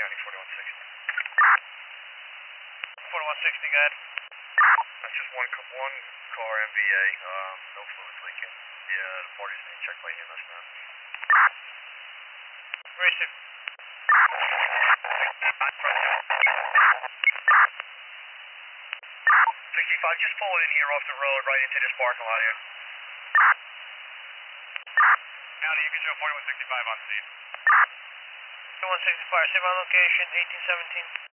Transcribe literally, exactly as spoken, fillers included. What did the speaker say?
County, forty-one sixty. forty-one sixty, go ahead. That's just one, one car M V A, um, no fluids leaking. Yeah, the party's being checked by E M S now. Receive. sixty-five, just pull it in here off the road right into this parking lot here. County, you can show forty-one sixty-five on scene. forty-one sixty-five, save my location, eighteen seventeen.